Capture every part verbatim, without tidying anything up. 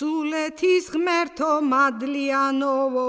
სულეთის ღმერთო მადლიანოვო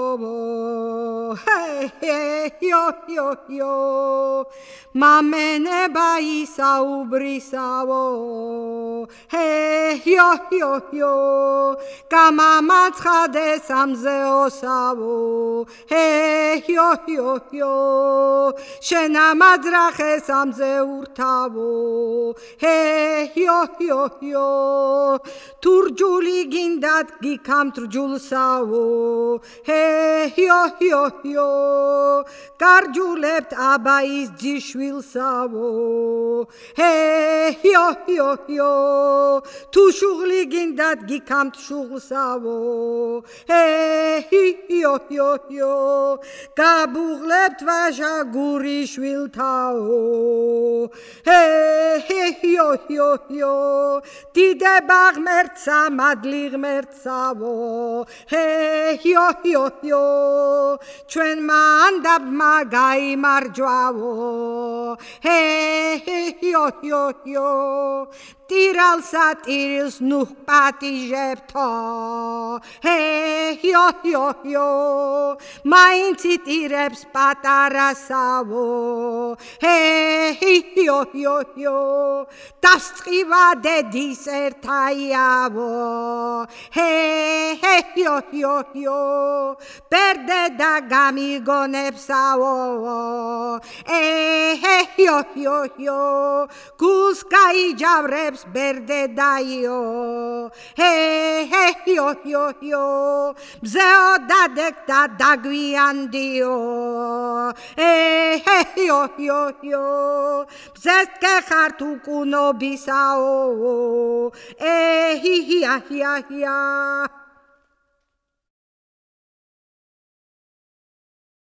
ჰე იო იო მამენება ისაუბრისავო ჰე იო იო იო გამამაცხადე სამზეოსავო ჰე იო იო იო შენამაძრახე სამზეურთავო ჰე იო იო იო თურჯული გინდათ გიქამთ რჯულსავო ჰე იო იო იო გარჯულებთ აბაის ძიშვილსავო ჰე იო იო იო თუ შუღლი გინდათ გიქამთ შუღლსავო ჰე იო იო იო გაბუღლებთ ვაჟა გურიშვილთაო ჰე იო იო იო დიდება ღმერთსა მადლი ღმერთსავო ჰე იო იო იო ჩვენ მანდაბმა გაიმარჯვავო ჰე იო იო იო ტირალსა ტირილს ნუჰ პატიჟებთო ჰე იო იო იო მაინც იტირებს პატარასავო ჰე იო იო იო დასწყივა დედის ერთაიავო ჰე იო იო იო ბერდე და გამიგონებსავო ე იო იო იო გულს გაიჯავრებს ბერდე დაიო ჰე იო იო იო მზეო დადეკდა დაგვიანდიო ე იო იო იო მზეს გეხართ უკუნობისაო ე ჰია ჰია ჰია